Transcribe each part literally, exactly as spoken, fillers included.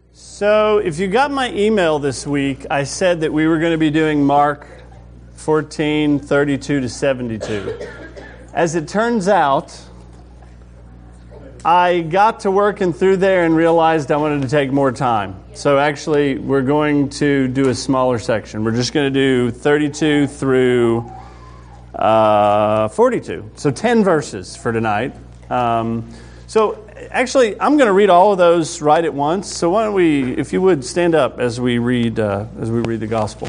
So if you got my email this week, I said that we were going to be doing Mark fourteen, thirty-two to seventy-two. As it turns out, I got to working through there and realized I wanted to take more time. So actually, we're going to do a smaller section. We're just going to do thirty-two through uh, forty-two. So ten verses for tonight. Um, so actually, I'm going to read all of those right at once. So why don't we, if you would, stand up as we read uh, as we read the gospel.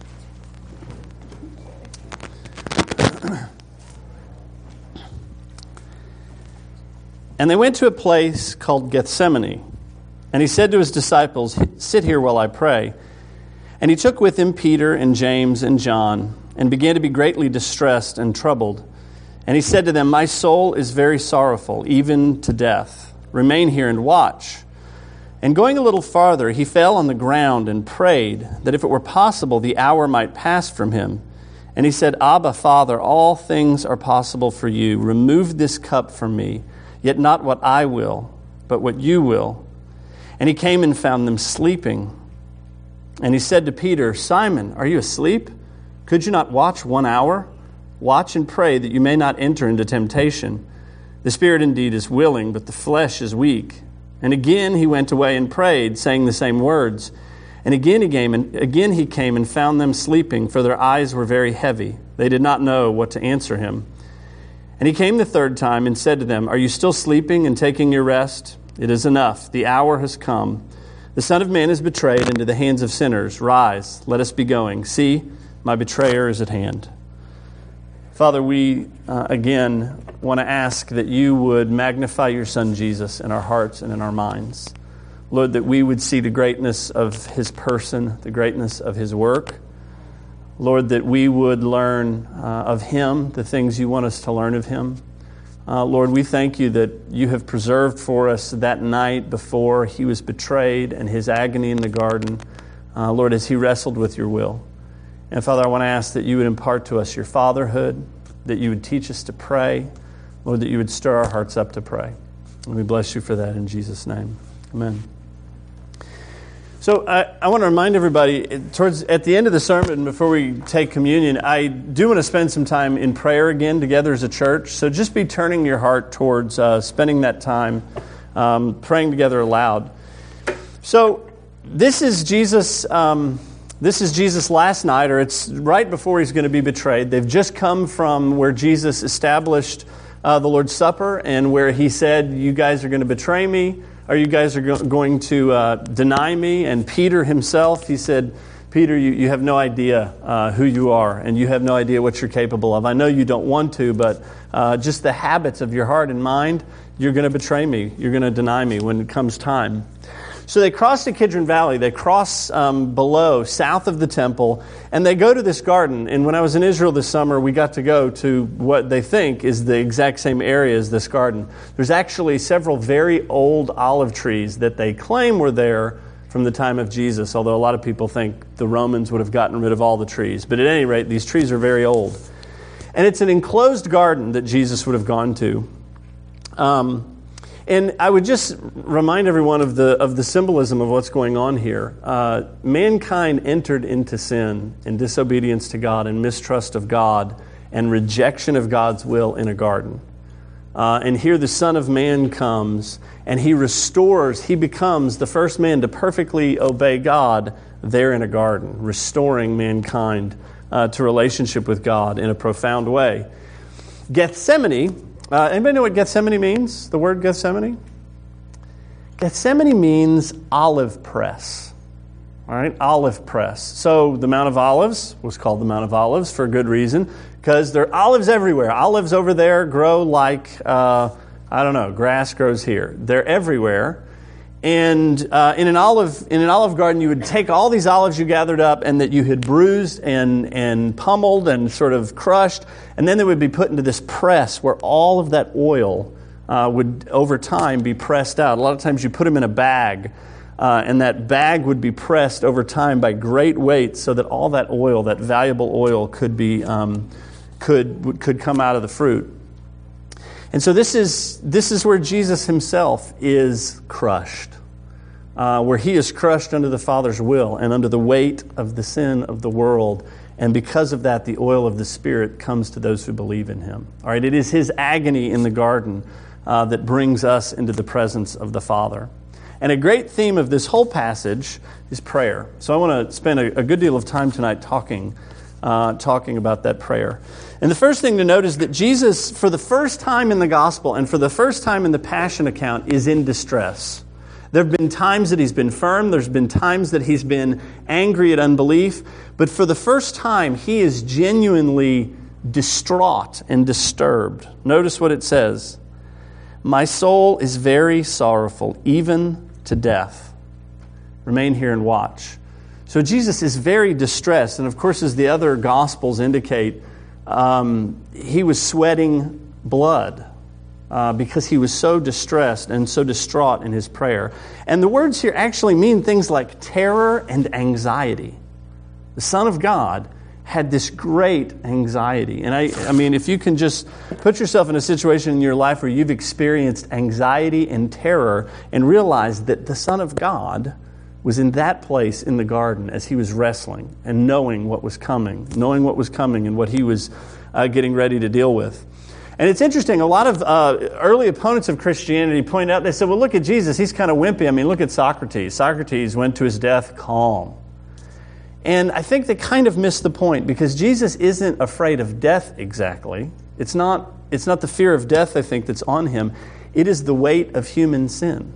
And they went to a place called Gethsemane, and he said to his disciples, "Sit here while I pray." And he took with him Peter and James and John, and began to be greatly distressed and troubled. And he said to them, "My soul is very sorrowful, even to death. Remain here and watch." And going a little farther, he fell on the ground and prayed that if it were possible, the hour might pass from him. And he said, "Abba, Father, all things are possible for you. Remove this cup from me. Yet not what I will, but what you will." And he came and found them sleeping. And he said to Peter, "Simon, are you asleep? Could you not watch one hour? Watch and pray that you may not enter into temptation. The spirit indeed is willing, but the flesh is weak." And again he went away and prayed, saying the same words. And again he came and again he came and found them sleeping, for their eyes were very heavy. They did not know what to answer him. And he came the third time and said to them, "Are you still sleeping and taking your rest? It is enough. The hour has come. The Son of Man is betrayed into the hands of sinners. Rise, let us be going. See, my betrayer is at hand." Father, we uh, again want to ask that you would magnify your Son Jesus in our hearts and in our minds. Lord, that we would see the greatness of his person, the greatness of his work. Lord, that we would learn uh, of him the things you want us to learn of him. Uh, Lord, we thank you that you have preserved for us that night before he was betrayed and his agony in the garden, uh, Lord, as he wrestled with your will. And Father, I want to ask that you would impart to us your fatherhood, that you would teach us to pray, Lord, that you would stir our hearts up to pray. And we bless you for that in Jesus' name. Amen. So I, I want to remind everybody, towards at the end of the sermon, before we take communion, I do want to spend some time in prayer again together as a church. So just be turning your heart towards uh, spending that time um, praying together aloud. So this is Jesus. Um, this is Jesus' last night, or it's right before he's going to be betrayed. They've just come from where Jesus established uh, the Lord's Supper, and where he said, "You guys are going to betray me. Or you guys are go- going to uh, deny me." And Peter himself, he said, "Peter, you, you have no idea uh, who you are, and you have no idea what you're capable of. I know you don't want to, but uh, just the habits of your heart and mind, you're going to betray me. You're going to deny me when it comes time." So they cross the Kidron Valley. They cross um, below, south of the temple, and they go to this garden. And when I was in Israel this summer, we got to go to what they think is the exact same area as this garden. There's actually several very old olive trees that they claim were there from the time of Jesus, although a lot of people think the Romans would have gotten rid of all the trees. But at any rate, these trees are very old. And it's an enclosed garden that Jesus would have gone to. Um... And I would just remind everyone of the of the symbolism of what's going on here. Uh, mankind entered into sin and disobedience to God and mistrust of God and rejection of God's will in a garden. Uh, and here the Son of Man comes and he restores, he becomes the first man to perfectly obey God there in a garden, restoring mankind uh, to relationship with God in a profound way. Gethsemane... Uh, anybody know what Gethsemane means? The word Gethsemane? Gethsemane means olive press. All right, olive press. So the Mount of Olives was called the Mount of Olives for a good reason, because there are olives everywhere. Olives over there grow like, uh, I don't know, grass grows here. They're everywhere. And uh, in an olive in an olive garden, you would take all these olives you gathered up and that you had bruised and and pummeled and sort of crushed, and then they would be put into this press where all of that oil uh, would, over time, be pressed out. A lot of times you put them in a bag, uh, and that bag would be pressed over time by great weights so that all that oil, that valuable oil, could be um, could could come out of the fruit. And so this is this is where Jesus himself is crushed. uh, where he is crushed under the Father's will and under the weight of the sin of the world. And because of that, the oil of the Spirit comes to those who believe in him. All right, it is his agony in the garden uh, that brings us into the presence of the Father. And a great theme of this whole passage is prayer. So I want to spend a, a good deal of time tonight talking, uh, talking about that prayer. And the first thing to note is that Jesus, for the first time in the gospel and for the first time in the Passion account, is in distress. There have been times that he's been firm. There's been times that he's been angry at unbelief. But for the first time, he is genuinely distraught and disturbed. Notice what it says. My soul is very sorrowful, even to death. Remain here and watch. So Jesus is very distressed. And of course, as the other Gospels indicate, um, he was sweating blood uh, because he was so distressed and so distraught in his prayer. And the words here actually mean things like terror and anxiety. The Son of God had this great anxiety. And I, I mean, if you can just put yourself in a situation in your life where you've experienced anxiety and terror and realize that the Son of God was in that place in the garden as he was wrestling and knowing what was coming, knowing what was coming and what he was uh, getting ready to deal with. And it's interesting, a lot of uh, early opponents of Christianity point out, they said, well, look at Jesus, he's kind of wimpy. I mean, look at Socrates. Socrates went to his death calm. And I think they kind of missed the point, because Jesus isn't afraid of death exactly. It's not, it's not the fear of death, I think, that's on him. It is the weight of human sin.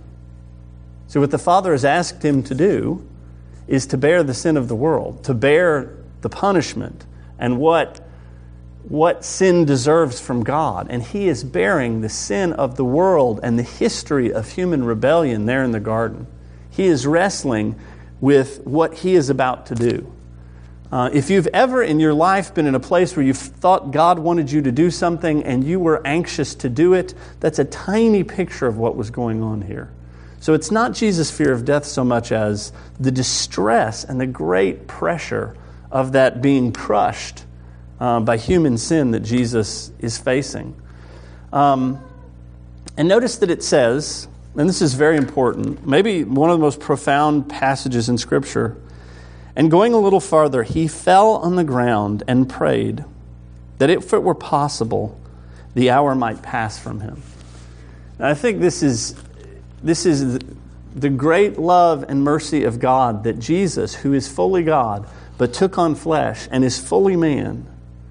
So what the Father has asked him to do is to bear the sin of the world, to bear the punishment and what, what sin deserves from God. And he is bearing the sin of the world and the history of human rebellion there in the garden. He is wrestling with what he is about to do. Uh, if you've ever in your life been in a place where you thought God wanted you to do something and you were anxious to do it, that's a tiny picture of what was going on here. So it's not Jesus' fear of death so much as the distress and the great pressure of that being crushed uh, by human sin that Jesus is facing. Um, and notice that it says, and this is very important, maybe one of the most profound passages in Scripture, and going a little farther, he fell on the ground and prayed that if it were possible, the hour might pass from him. And I think this is This is the great love and mercy of God, that Jesus, who is fully God, but took on flesh and is fully man,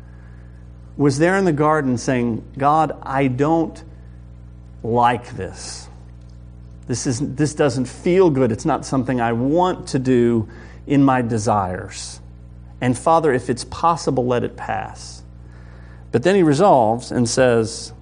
was there in the garden saying, God, I don't like this. This is this doesn't feel good. It's not something I want to do in my desires. And Father, if it's possible, let it pass. But then he resolves and says,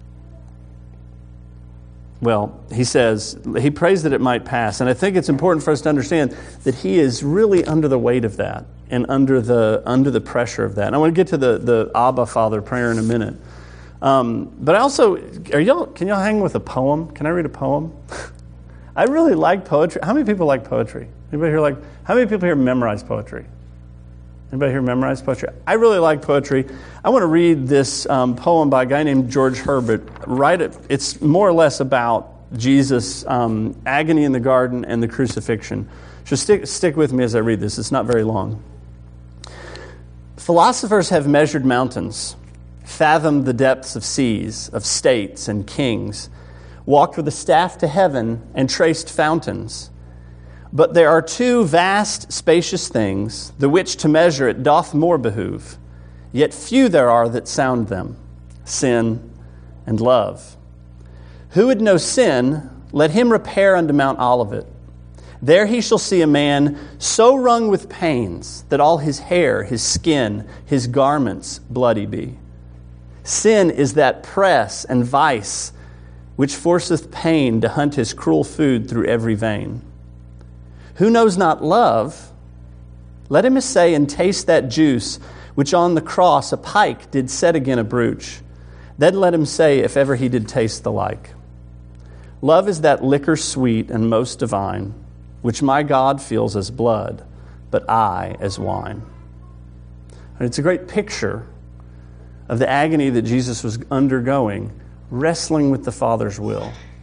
Well, he says, he prays that it might pass. And I think it's important for us to understand that he is really under the weight of that and under the under the pressure of that. And I want to get to the, the Abba Father prayer in a minute. Um, but I also, are y'all, can y'all hang with a poem? Can I read a poem? I really like poetry. How many people like poetry? Anybody here like, how many people here memorize poetry? Anybody here memorize poetry? I really like poetry. I want to read this um, poem by a guy named George Herbert. Right, at, it's more or less about Jesus' um, agony in the garden and the crucifixion. So stick, stick with me as I read this. It's not very long. Philosophers have measured mountains, fathomed the depths of seas, of states and kings, walked with a staff to heaven and traced fountains. But there are two vast, spacious things, the which to measure it doth more behoove. Yet few there are that sound them, sin and love. Who would know sin, let him repair unto Mount Olivet. There he shall see a man so wrung with pains, that all his hair, his skin, his garments bloody be. Sin is that press and vice, which forceth pain to hunt his cruel food through every vein. Who knows not love, let him essay and taste that juice, which on the cross a pike did set again a brooch. Then let him say, if ever he did taste the like. Love is that liquor sweet and most divine, which my God feels as blood, but I as wine. And it's a great picture of the agony that Jesus was undergoing, wrestling with the Father's will.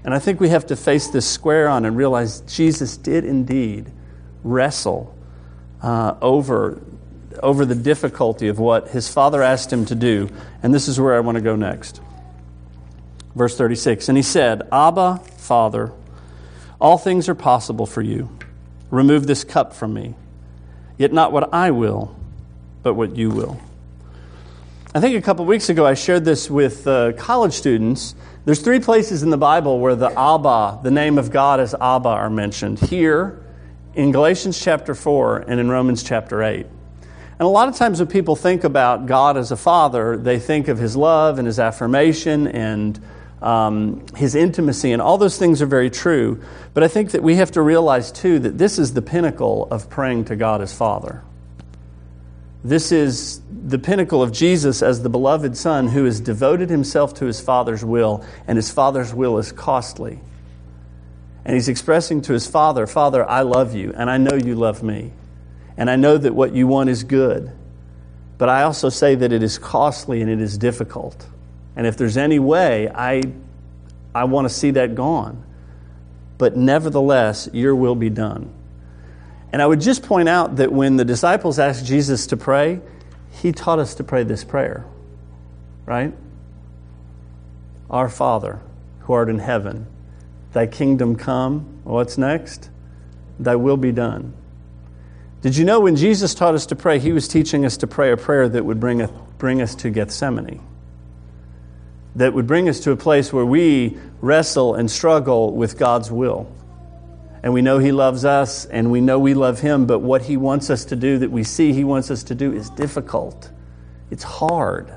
And I think we have to face this square on and realize Jesus did indeed wrestle uh, over, over the difficulty of what his Father asked him to do. And this is where I want to go next. Verse thirty-six, and he said, Abba, Father, all things are possible for you. Remove this cup from me. Yet not what I will, but what you will. I think a couple weeks ago I shared this with uh, college students. There's three places in the Bible where the Abba, the name of God as Abba, are mentioned. Here, in Galatians chapter four, and in Romans chapter eight. And a lot of times when people think about God as a father, they think of his love and his affirmation and um, his intimacy, and all those things are very true. But I think that we have to realize, too, that this is the pinnacle of praying to God as Father. This is the pinnacle of Jesus as the beloved Son who has devoted himself to his Father's will, and his Father's will is costly. And he's expressing to his Father, Father, I love you, and I know you love me. And I know that what you want is good. But I also say that it is costly and it is difficult. And if there's any way, I, I want to see that gone. But nevertheless, your will be done. And I would just point out that when the disciples asked Jesus to pray, he taught us to pray this prayer, right? Our Father, who art in heaven, thy kingdom come. What's next? Thy will be done. Did you know when Jesus taught us to pray, he was teaching us to pray a prayer that would bring, a, bring us to Gethsemane? That would bring us to a place where we wrestle and struggle with God's will. And we know he loves us, and we know we love him, but what he wants us to do, that we see he wants us to do, is difficult. It's hard.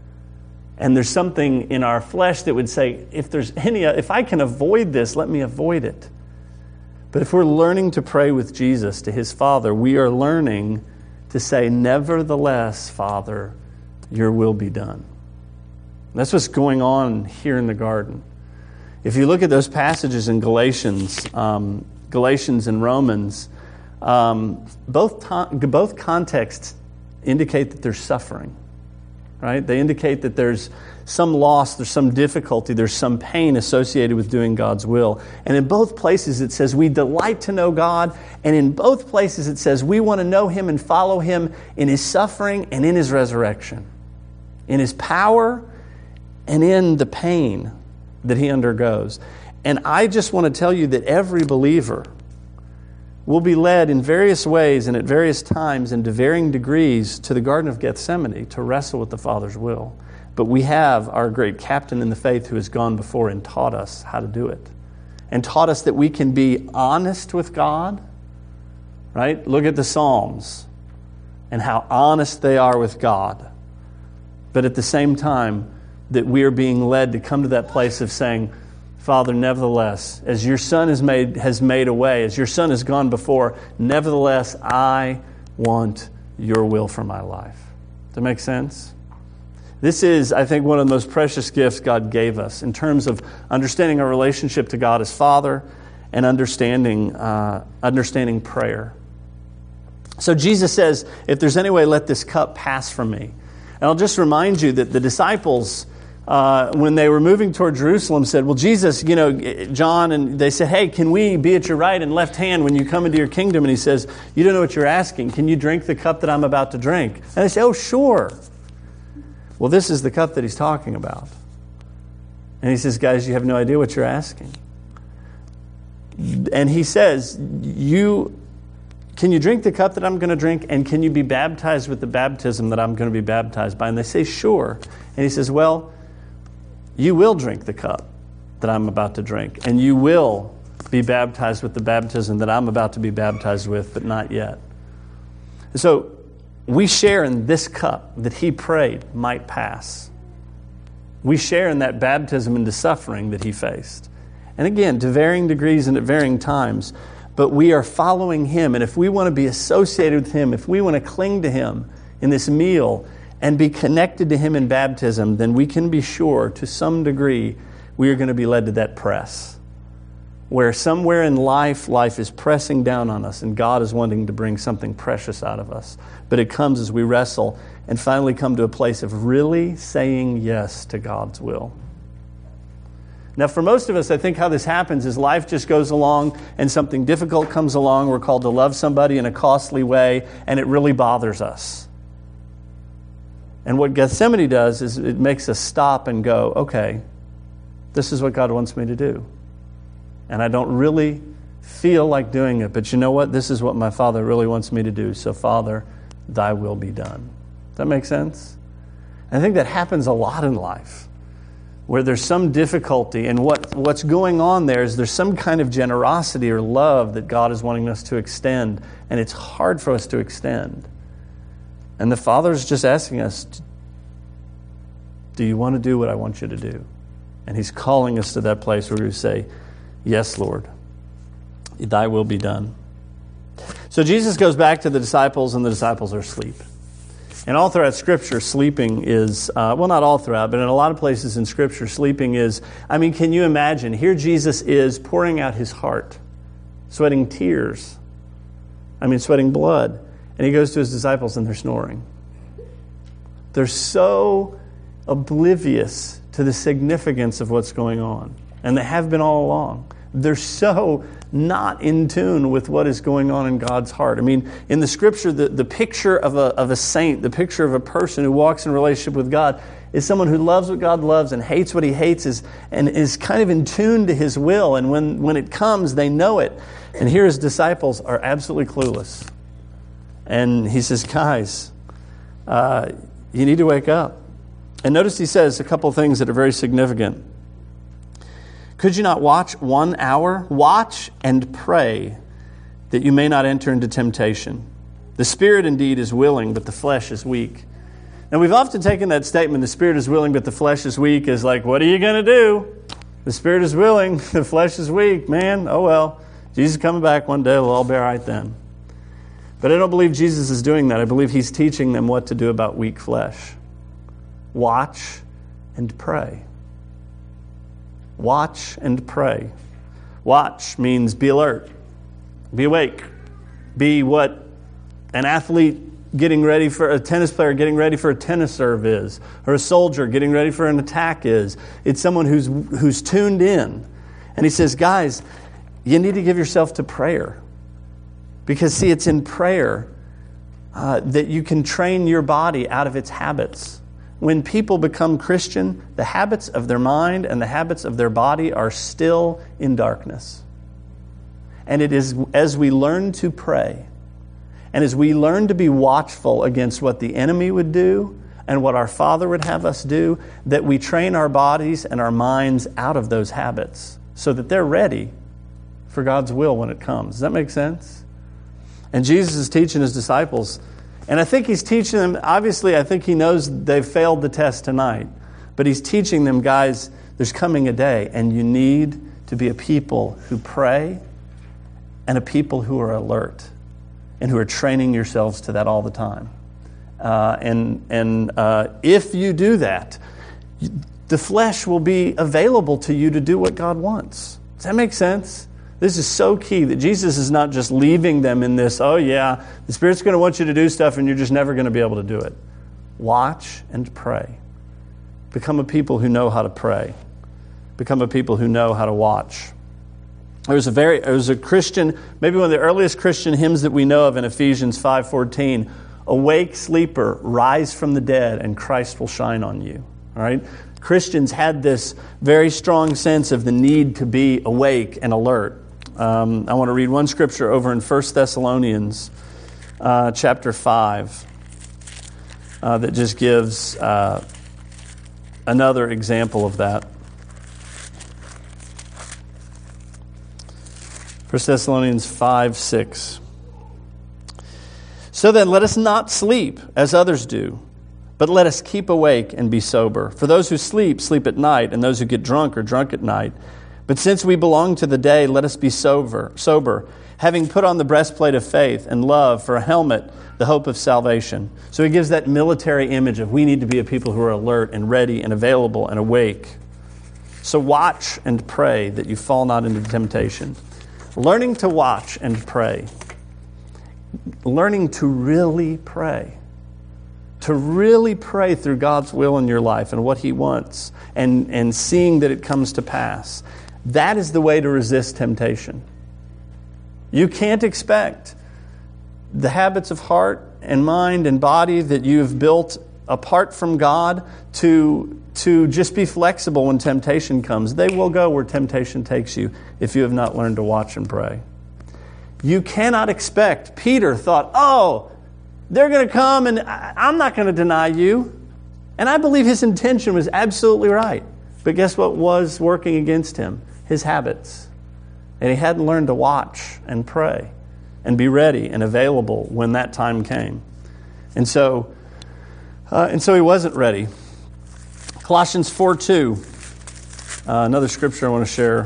And there's something in our flesh that would say, if there's any, if I can avoid this, let me avoid it. But if we're learning to pray with Jesus to his Father, we are learning to say, nevertheless, Father, your will be done. That's what's going on here in the garden. If you look at those passages in Galatians, um, Galatians and Romans, um, both to- both contexts indicate that there's suffering, right? They indicate that there's some loss, there's some difficulty, there's some pain associated with doing God's will. And in both places it says we delight to know God, and in both places it says we want to know him and follow him in his suffering and in his resurrection, in his power and in the pain that he undergoes. And I just want to tell you that every believer will be led in various ways and at various times and to varying degrees to the Garden of Gethsemane to wrestle with the Father's will. But we have our great captain in the faith who has gone before and taught us how to do it. And taught us that we can be honest with God, right? Look at the Psalms and how honest they are with God. But at the same time, that we are being led to come to that place of saying, Father, nevertheless, as your Son has made, has made a way, as your Son has gone before, nevertheless, I want your will for my life. Does that make sense? This is, I think, one of the most precious gifts God gave us in terms of understanding our relationship to God as Father and understanding, uh, understanding prayer. So Jesus says, if there's any way, let this cup pass from me. And I'll just remind you that the disciples, Uh, when they were moving toward Jerusalem, said, well, Jesus, you know, John, and they said, hey, can we be at your right and left hand when you come into your kingdom? And he says, you don't know what you're asking. Can you drink the cup that I'm about to drink? And they say, oh, sure. Well, this is the cup that he's talking about. And he says, guys, you have no idea what you're asking. And he says, you, can you drink the cup that I'm going to drink? And can you be baptized with the baptism that I'm going to be baptized by? And they say, sure. And he says, well, you will drink the cup that I'm about to drink, and you will be baptized with the baptism that I'm about to be baptized with, but not yet. So we share in this cup that he prayed might pass. We share in that baptism into suffering that he faced. And again, to varying degrees and at varying times, but we are following him. And if we want to be associated with him, if we want to cling to him in this meal and be connected to him in baptism, then we can be sure to some degree we are going to be led to that press. Where somewhere in life, life is pressing down on us and God is wanting to bring something precious out of us. But it comes as we wrestle and finally come to a place of really saying yes to God's will. Now, for most of us, I think how this happens is life just goes along and something difficult comes along. We're called to love somebody in a costly way, and it really bothers us. And what Gethsemane does is it makes us stop and go, okay, this is what God wants me to do. And I don't really feel like doing it, but you know what? This is what my Father really wants me to do. So, Father, thy will be done. Does that make sense? And I think that happens a lot in life, where there's some difficulty, and what, what's going on there is there's some kind of generosity or love that God is wanting us to extend, and it's hard for us to extend. And the Father's just asking us, do you want to do what I want you to do? And He's calling us to that place where we say, yes, Lord, thy will be done. So Jesus goes back to the disciples, and the disciples are asleep. And all throughout Scripture, sleeping is, uh, well, not all throughout, but in a lot of places in Scripture, sleeping is, I mean, can you imagine? Here Jesus is pouring out His heart, sweating tears. I mean, sweating blood. And He goes to His disciples, and they're snoring. They're so oblivious to the significance of what's going on. And they have been all along. They're so not in tune with what is going on in God's heart. I mean, in the Scripture, the, the picture of a, of a saint, the picture of a person who walks in relationship with God is someone who loves what God loves and hates what He hates is, and is kind of in tune to His will. And when, when it comes, they know it. And here His disciples are absolutely clueless. And He says, guys, uh, you need to wake up. And notice He says a couple things that are very significant. Could you not watch one hour? Watch and pray that you may not enter into temptation. The spirit indeed is willing, but the flesh is weak. Now, we've often taken that statement, the spirit is willing, but the flesh is weak, as like, what are you going to do? The spirit is willing, the flesh is weak. Man, oh well, Jesus is coming back one day, we'll all be all right then. But I don't believe Jesus is doing that. I believe He's teaching them what to do about weak flesh. Watch and pray. Watch and pray. Watch means be alert, be awake, be what an athlete getting ready for, a tennis player getting ready for a tennis serve is, or a soldier getting ready for an attack is. It's someone who's who's tuned in. And He says, guys, you need to give yourself to prayer. Because, see, it's in prayer uh, that you can train your body out of its habits. When people become Christian, the habits of their mind and the habits of their body are still in darkness. And it is as we learn to pray, and as we learn to be watchful against what the enemy would do and what our Father would have us do, that we train our bodies and our minds out of those habits so that they're ready for God's will when it comes. Does that make sense? And Jesus is teaching His disciples. And I think He's teaching them, obviously I think He knows they've failed the test tonight. But He's teaching them, guys, there's coming a day and you need to be a people who pray and a people who are alert and who are training yourselves to that all the time. Uh, and and uh, if you do that, the flesh will be available to you to do what God wants. Does that make sense? This is so key that Jesus is not just leaving them in this, oh yeah, the Spirit's going to want you to do stuff and you're just never going to be able to do it. Watch and pray. Become a people who know how to pray. Become a people who know how to watch. There was a very, there was a Christian, maybe one of the earliest Christian hymns that we know of in Ephesians five fourteen. Awake, sleeper, rise from the dead, and Christ will shine on you. All right? Christians had this very strong sense of the need to be awake and alert. Um, I want to read one scripture over in First Thessalonians uh, chapter five uh, that just gives uh, another example of that. First Thessalonians five six. So then let us not sleep as others do, but let us keep awake and be sober. For those who sleep, sleep at night, and those who get drunk are drunk at night. But since we belong to the day, let us be sober, sober, having put on the breastplate of faith and love, for a helmet, the hope of salvation. So he gives that military image of we need to be a people who are alert and ready and available and awake. So watch and pray that you fall not into temptation. Learning to watch and pray. Learning to really pray. to really pray through God's will in your life and what He wants, and, and seeing that it comes to pass, that is the way to resist temptation. You can't expect the habits of heart and mind and body that you've built apart from God to, to just be flexible when temptation comes. They will go where temptation takes you if you have not learned to watch and pray. You cannot expect. Peter thought, oh, they're going to come and I'm not going to deny you. And I believe his intention was absolutely right. But guess what was working against him? His habits. And he hadn't learned to watch and pray and be ready and available when that time came. And so, uh, and so he wasn't ready. Colossians four two, uh, another scripture I want to share.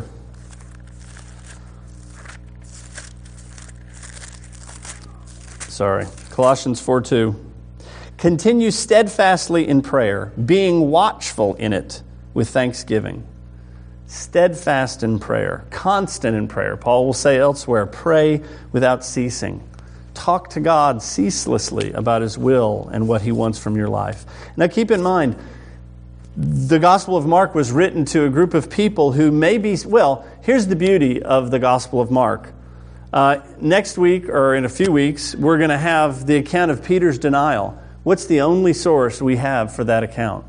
Sorry, Colossians four two. Continue steadfastly in prayer, being watchful in it with thanksgiving. Steadfast in prayer, constant in prayer. Paul will say elsewhere, pray without ceasing. Talk to God ceaselessly about His will and what He wants from your life. Now keep in mind, the Gospel of Mark was written to a group of people who maybe, well, here's the beauty of the Gospel of Mark. Uh, next week, or in a few weeks, we're going to have the account of Peter's denial. What's the only source we have for that account?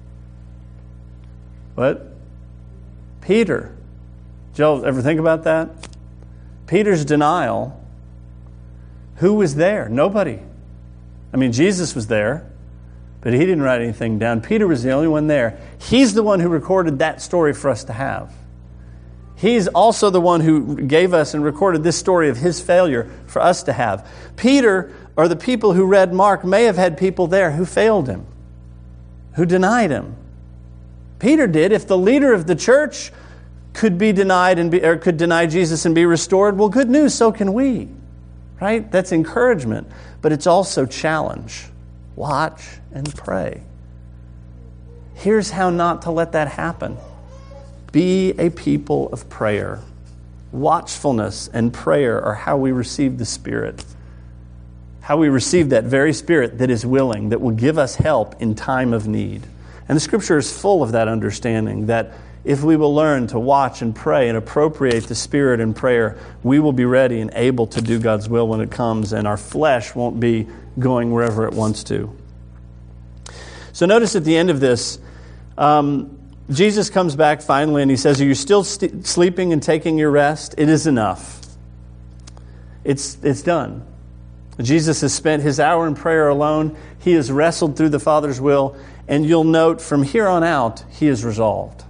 What? Peter. Did y'all ever think about that? Peter's denial. Who was there? Nobody. I mean, Jesus was there, but He didn't write anything down. Peter was the only one there. He's the one who recorded that story for us to have. He's also the one who gave us and recorded this story of his failure for us to have. Peter, or the people who read Mark, may have had people there who failed him, who denied him. Peter did. If the leader of the church could be denied and be, or could deny Jesus and be restored, well, good news, so can we. Right? That's encouragement. But it's also challenge. Watch and pray. Here's how not to let that happen. Be a people of prayer. Watchfulness and prayer are how we receive the Spirit. How we receive that very Spirit that is willing, that will give us help in time of need. And the Scripture is full of that understanding, that if we will learn to watch and pray and appropriate the Spirit in prayer, we will be ready and able to do God's will when it comes, and our flesh won't be going wherever it wants to. So notice at the end of this, um, Jesus comes back finally and He says, are you still st- sleeping and taking your rest? It is enough. It's, it's done. Jesus has spent His hour in prayer alone. He has wrestled through the Father's will. And you'll note from here on out, He is resolved.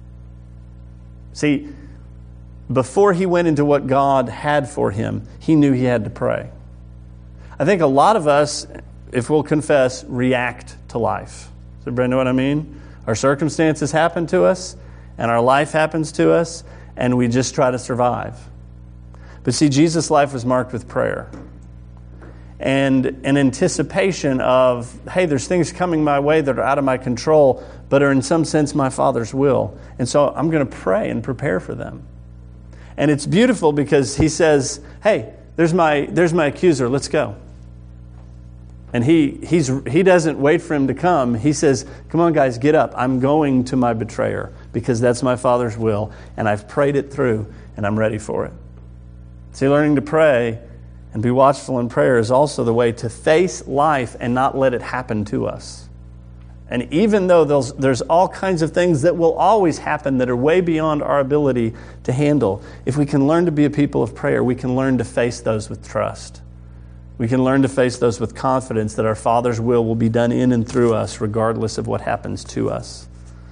See, before He went into what God had for Him, He knew He had to pray. I think a lot of us, if we'll confess, react to life. Does everybody know what I mean? Our circumstances happen to us, and our life happens to us, and we just try to survive. But see, Jesus' life was marked with prayer. And an anticipation of, hey, there's things coming my way that are out of my control, but are in some sense my Father's will. And so I'm going to pray and prepare for them. And it's beautiful because He says, hey, there's my there's my accuser, let's go. And he he's he doesn't wait for him to come. He says, come on guys, get up. I'm going to my betrayer because that's my Father's will, and I've prayed it through, and I'm ready for it. See, learning to pray and be watchful in prayer is also the way to face life and not let it happen to us. And even though there's, there's all kinds of things that will always happen that are way beyond our ability to handle, if we can learn to be a people of prayer, we can learn to face those with trust. We can learn to face those with confidence that our Father's will will be done in and through us regardless of what happens to us.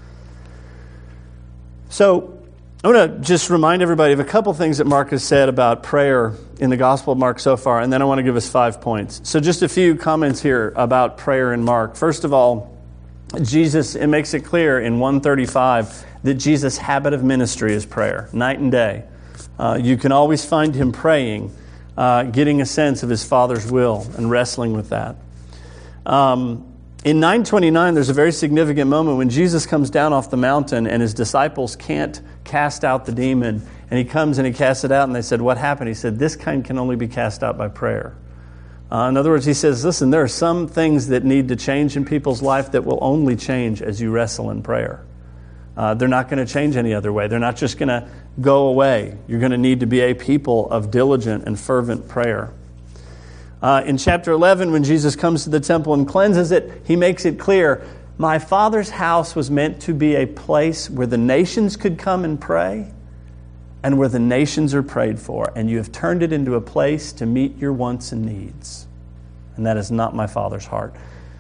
So I want to just remind everybody of a couple things that Mark has said about prayer in the Gospel of Mark so far, and then I want to give us five points. So just a few comments here about prayer in Mark. First of all, Jesus, it makes it clear in one thirty-five that Jesus' habit of ministry is prayer, night and day. Uh, you can always find Him praying, uh, getting a sense of His Father's will and wrestling with that. Um, in nine twenty-nine, there's a very significant moment when Jesus comes down off the mountain and His disciples can't cast out the demon. And He comes and He casts it out, and they said, what happened? He said, this kind can only be cast out by prayer. Uh, in other words, he says, listen, there are some things that need to change in people's life that will only change as you wrestle in prayer. Uh, they're not going to change any other way. They're not just going to go away. You're going to need to be a people of diligent and fervent prayer. Uh, in chapter eleven, when Jesus comes to the temple and cleanses it, he makes it clear, my Father's house was meant to be a place where the nations could come and pray, and where the nations are prayed for, and you have turned it into a place to meet your wants and needs. And that is not my Father's heart.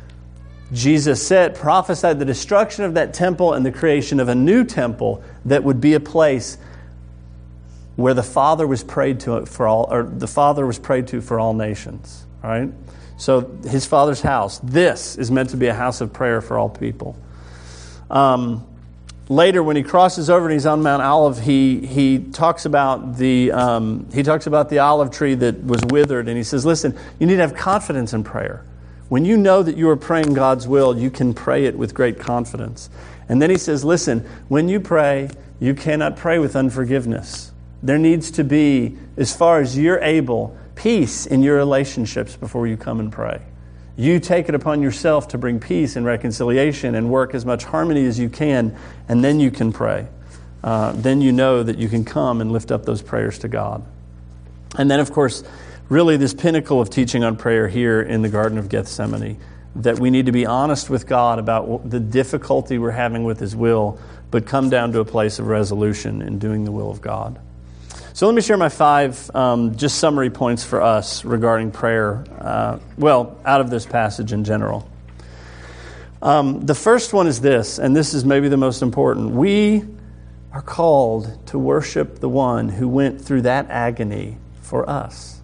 Jesus said, prophesied the destruction of that temple and the creation of a new temple that would be a place where the Father was prayed to for all, or the Father was prayed to for all nations. All right? So his Father's house, this is meant to be a house of prayer for all people. Um, later, when he crosses over and he's on Mount Olive, he he talks about the um, he talks about the olive tree that was withered, and he says, "Listen, you need to have confidence in prayer. When you know that you are praying God's will, you can pray it with great confidence." And then he says, "Listen, when you pray, you cannot pray with unforgiveness. There needs to be, as far as you're able, peace in your relationships before you come and pray. You take it upon yourself to bring peace and reconciliation and work as much harmony as you can, and then you can pray. Uh, then you know that you can come and lift up those prayers to God." And then, of course, really this pinnacle of teaching on prayer here in the Garden of Gethsemane, that we need to be honest with God about the difficulty we're having with His will, but come down to a place of resolution in doing the will of God. So let me share my five um, just summary points for us regarding prayer, uh, well, out of this passage in general. Um, the first one is this, and this is maybe the most important. We are called to worship the one who went through that agony for us.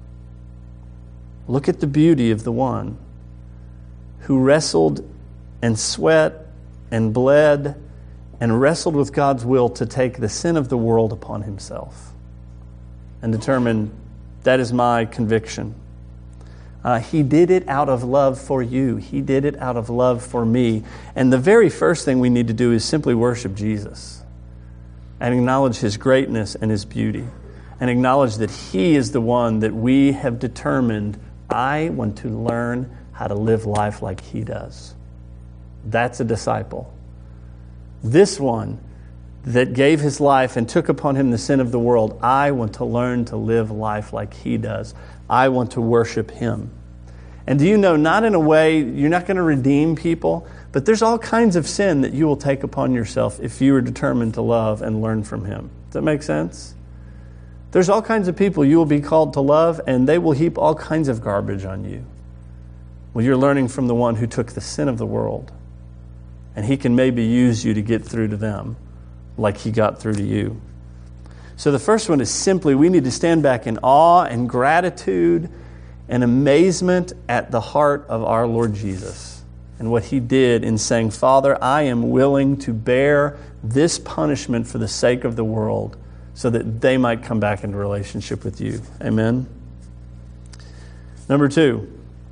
Look at the beauty of the one who wrestled and sweat and bled and wrestled with God's will to take the sin of the world upon himself and determine, that is my conviction. Uh, he did it out of love for you. He did it out of love for me. And the very first thing we need to do is simply worship Jesus and acknowledge His greatness and His beauty, and acknowledge that He is the one that we have determined, I want to learn how to live life like He does. That's a disciple. This one that gave His life and took upon Him the sin of the world, I want to learn to live life like He does. I want to worship Him. And do you know, not in a way, you're not going to redeem people, but there's all kinds of sin that you will take upon yourself if you are determined to love and learn from Him. Does that make sense? There's all kinds of people you will be called to love, and they will heap all kinds of garbage on you. Well, you're learning from the one who took the sin of the world, and He can maybe use you to get through to them like He got through to you. So the first one is simply, we need to stand back in awe and gratitude and amazement at the heart of our Lord Jesus and what He did in saying, Father, I am willing to bear this punishment for the sake of the world so that they might come back into relationship with You. Amen? Number two,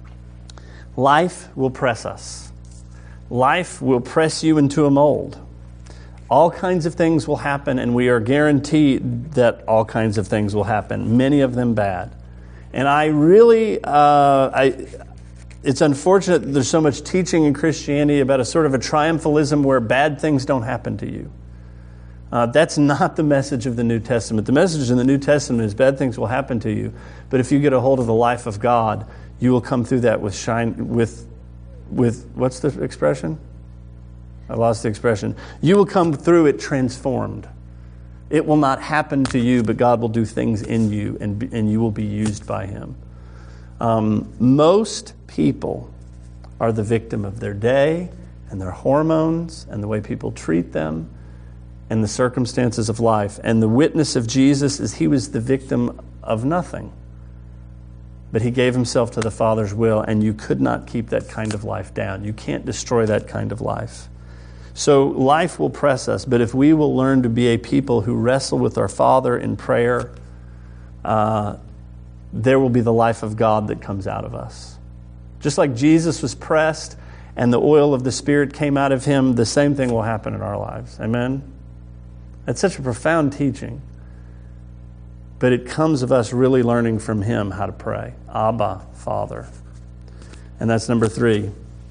life will press us. Life will press you into a mold. All kinds of things will happen, and we are guaranteed that all kinds of things will happen, many of them bad. And I really, uh, I, it's unfortunate that there's so much teaching in Christianity about a sort of a triumphalism where bad things don't happen to you. Uh, that's not the message of the New Testament. The message in the New Testament is bad things will happen to you, but if you get a hold of the life of God, you will come through that with shine, with, with what's the expression? I lost the expression. You will come through it transformed. It will not happen to you, but God will do things in you, and and you will be used by Him. Um, most people are the victim of their day and their hormones and the way people treat them and the circumstances of life. And the witness of Jesus is He was the victim of nothing. But He gave Himself to the Father's will, and you could not keep that kind of life down. You can't destroy that kind of life. So life will press us, but if we will learn to be a people who wrestle with our Father in prayer, uh, there will be the life of God that comes out of us. Just like Jesus was pressed and the oil of the Spirit came out of Him, the same thing will happen in our lives. Amen? That's such a profound teaching. but it comes of us really learning from him how to pray. Abba, Father. And that's number three.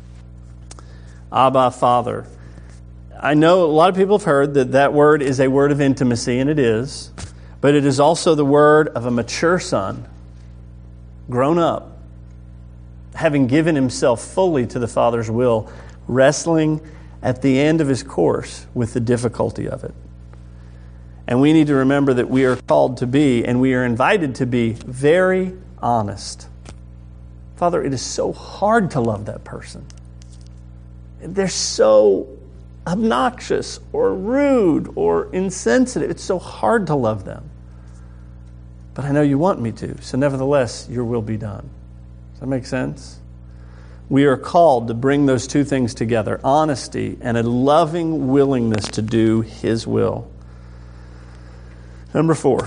Abba, Father. I know a lot of people have heard that that word is a word of intimacy, and it is, but it is also the word of a mature son, grown up, having given himself fully to the Father's will, wrestling at the end of his course with the difficulty of it. And we need to remember that we are called to be, and we are invited to be, very honest. Father, it is so hard to love that person. They're so obnoxious or rude or insensitive. It's so hard to love them. But I know you want me to, so nevertheless, your will be done. Does that make sense? We are called to bring those two things together, honesty and a loving willingness to do his will. Number four,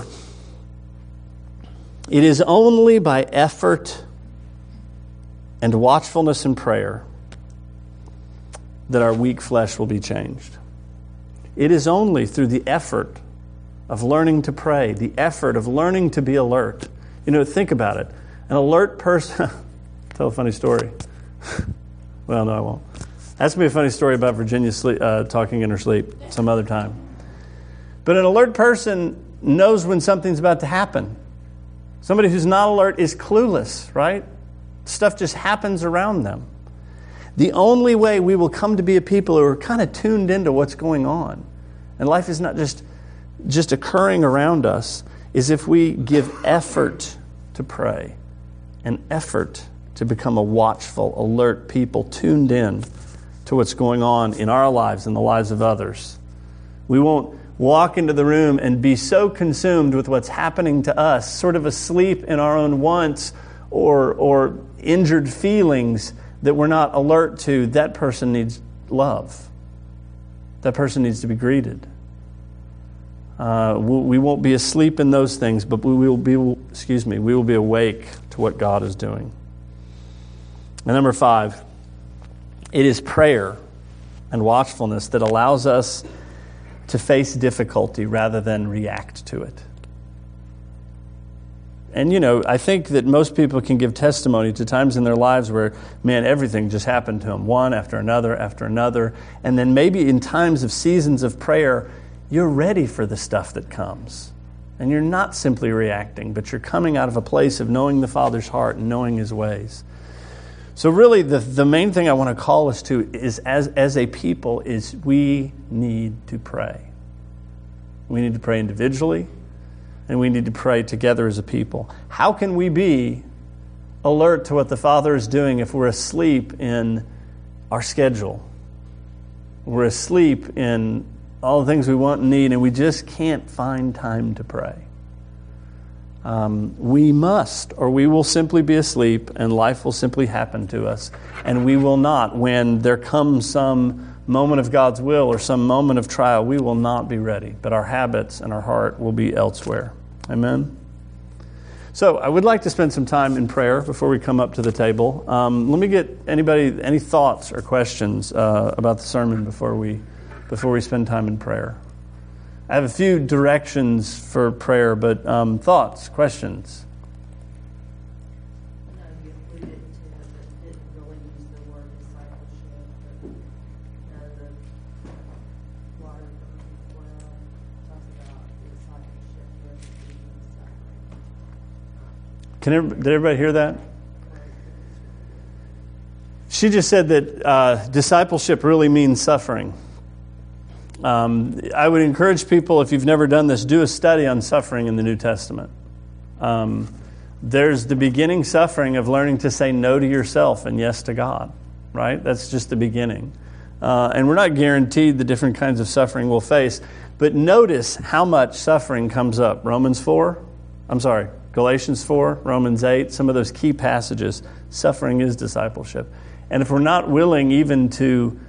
it is only by effort and watchfulness in prayer that our weak flesh will be changed. It is only through the effort of learning to pray, the effort of learning to be alert. You know, think about it. An alert person... Tell a funny story. Well, no, I won't. Ask me a funny story about Virginia sleep, uh, talking in her sleep some other time. But an alert person knows when something's about to happen. Somebody who's not alert is clueless, right? Stuff just happens around them. The only way we will come to be a people who are kind of tuned into what's going on, and life is not just, just occurring around us, is if we give effort to pray, an effort to become a watchful, alert people, tuned in to what's going on in our lives and the lives of others. We won't walk into the room and be so consumed with what's happening to us, sort of asleep in our own wants or, or injured feelings, that we're not alert to. That person needs love. That person needs to be greeted. Uh, we won't be asleep in those things, but we will be, excuse me, we will be awake to what God is doing. And number five, it is prayer and watchfulness that allows us to face difficulty rather than react to it. And, you know, I think that most people can give testimony to times in their lives where, man, everything just happened to them, one after another after another. And then maybe in times of seasons of prayer, you're ready for the stuff that comes. And you're not simply reacting, but you're coming out of a place of knowing the Father's heart and knowing his ways. So really, the, the main thing I want to call us to is, as, as a people, is we need to pray. We need to pray individually, and we need to pray together as a people. How can we be alert to what the Father is doing if we're asleep in our schedule? We're asleep in all the things we want and need, and we just can't find time to pray. Um, we must, or we will simply be asleep, and life will simply happen to us. And we will not, when there comes some moment of God's will or some moment of trial, we will not be ready. But our habits and our heart will be elsewhere. Amen? So I would like to spend some time in prayer before we come up to the table. Um, let me get anybody, any thoughts or questions uh, about the sermon before we, before we spend time in prayer. I have a few directions for prayer, but um, thoughts, questions? I know you alluded to it, but didn't really use the word discipleship. But, you know, the water from where talks about discipleship with being suffering. Can everybody, did everybody hear that? She just said that uh, discipleship really means suffering. Um, I would encourage people, if you've never done this, do a study on suffering in the New Testament. Um, there's the beginning suffering of learning to say no to yourself and yes to God, right? That's just the beginning. Uh, and we're not guaranteed the different kinds of suffering we'll face, but notice how much suffering comes up. Romans four, I'm sorry, Galatians four, Romans eight, some of those key passages. Suffering is discipleship. And if we're not willing even to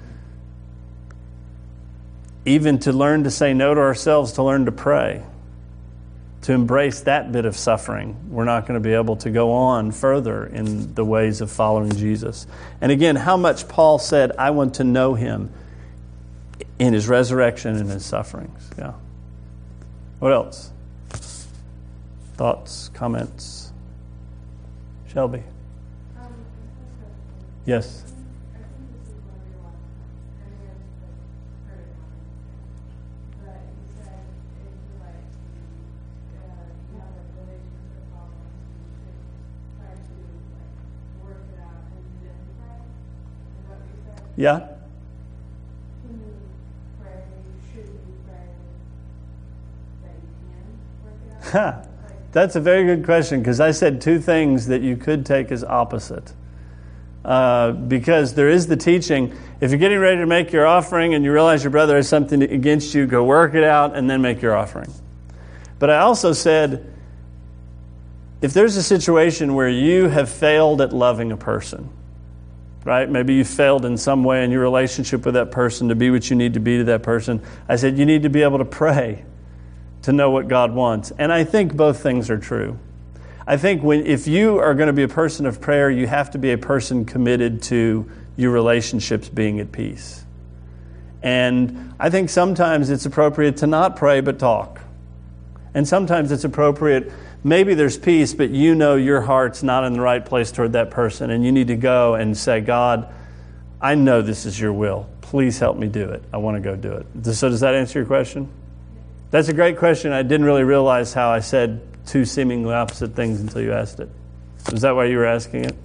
Even to learn to say no to ourselves, to learn to pray, to embrace that bit of suffering, we're not going to be able to go on further in the ways of following Jesus. And again, how much Paul said, I want to know him in his resurrection and his sufferings. Yeah. What else? Thoughts, comments? Shelby? Um, Yes. I think this is what we want. I mean, it's the credit line. But you said if you like, uh, you have a relationship problem, you should try to like work it out and then pray. Is that what you said? Yeah? Can you pray? Should you pray that you can work it out? Ha. That's a very good question, because I said two things that you could take as opposite. Uh, because there is the teaching, if you're getting ready to make your offering and you realize your brother has something against you, go work it out and then make your offering. But I also said, if there's a situation where you have failed at loving a person, right? Maybe you failed in some way in your relationship with that person to be what you need to be to that person. I said you need to be able to pray to know what God wants. And I think both things are true. I think when if you are going to be a person of prayer, you have to be a person committed to your relationships being at peace. And I think sometimes it's appropriate to not pray but talk. And sometimes it's appropriate, maybe there's peace, but you know your heart's not in the right place toward that person, and you need to go and say, God, I know this is your will. Please help me do it. I want to go do it. So does that answer your question? That's a great question. I didn't really realize how I said two seemingly opposite things until you asked it. Is that why you were asking it?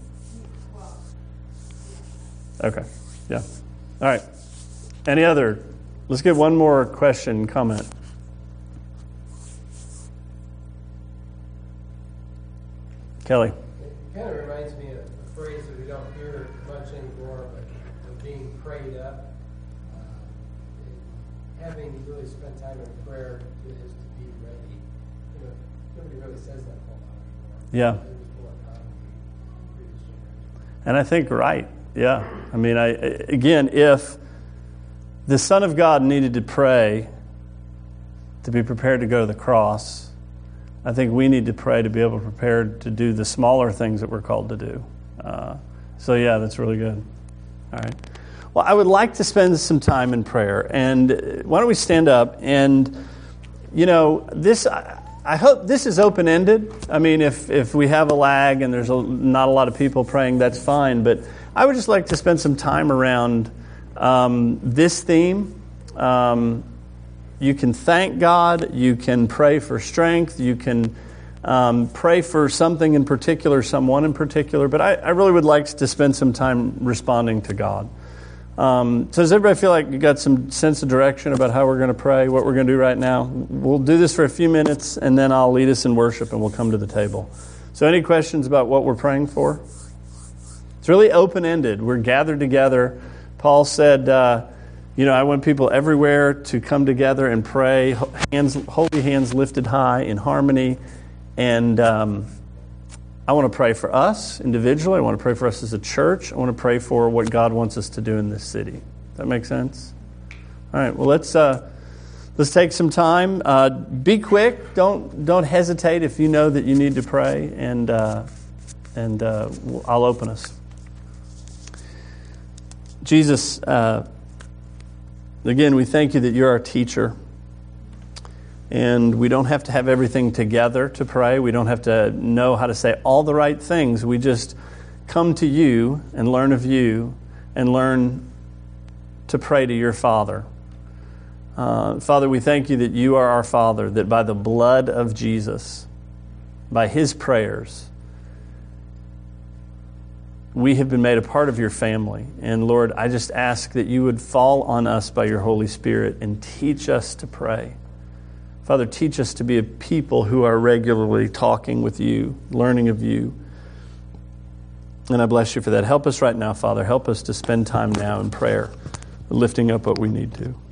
Okay. Yeah. All right. Any other? Let's get one more question, comment. Kelly. It kind of reminds me of a phrase that we don't hear much anymore, but of being prayed up. Uh, having really spent time in prayer is to be ready. You know, nobody really says that a whole lot anymore. Yeah. It was more common to be Christian. And I think right. Yeah. I mean, I again, if the Son of God needed to pray to be prepared to go to the cross, I think we need to pray to be able to prepare to do the smaller things that we're called to do. Uh, so yeah, that's really good. All right. Well, I would like to spend some time in prayer. And why don't we stand up? And, you know, this, I, I hope this is open-ended. I mean, if, if we have a lag and there's a, not a lot of people praying, that's fine. But I would just like to spend some time around um, this theme. Um You can thank God. You can pray for strength. You can um, pray for something in particular, someone in particular. But I, I really would like to spend some time responding to God. Um, so does everybody feel like you got some sense of direction about how we're going to pray, what we're going to do right now? We'll do this for a few minutes, and then I'll lead us in worship, and we'll come to the table. So any questions about what we're praying for? It's really open-ended. We're gathered together. Paul said... Uh, You know, I want people everywhere to come together and pray, hands, holy hands lifted high in harmony. And um, I want to pray for us individually. I want to pray for us as a church. I want to pray for what God wants us to do in this city. Does that make sense? All right. Well, let's uh, let's take some time. Uh, be quick. Don't don't hesitate if you know that you need to pray. And uh, and uh, I'll open us. Jesus. Uh, Again, we thank you that you're our teacher, and we don't have to have everything together to pray. We don't have to know how to say all the right things. We just come to you and learn of you and learn to pray to your Father. Uh, Father, we thank you that you are our Father, that by the blood of Jesus, by his prayers, we have been made a part of your family. And Lord, I just ask that you would fall on us by your Holy Spirit and teach us to pray. Father, teach us to be a people who are regularly talking with you, learning of you. And I bless you for that. Help us right now, Father. Help us to spend time now in prayer, lifting up what we need to.